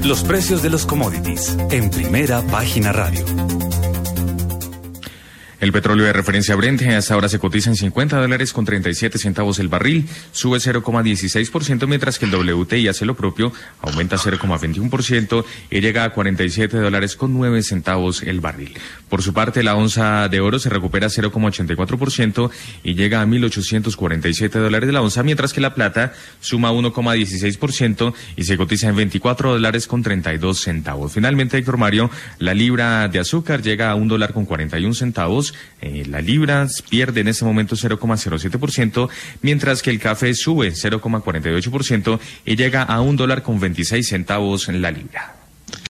Los precios de los commodities en Primera Página Radio. El petróleo de referencia Brent hasta ahora se cotiza en $50.37 el barril, sube 0,16%, mientras que el WTI hace lo propio, aumenta 0,21% y llega a $47.09 el barril. Por su parte, la onza de oro se recupera 0,84% y llega a $1.847 la onza, mientras que la plata suma 1,16% y se cotiza en $24.32. Finalmente, Héctor Mario, la libra de azúcar llega a $1.41. La libra pierde en este momento 0,07%, mientras que el café sube 0,48% y llega a $1.26 la libra.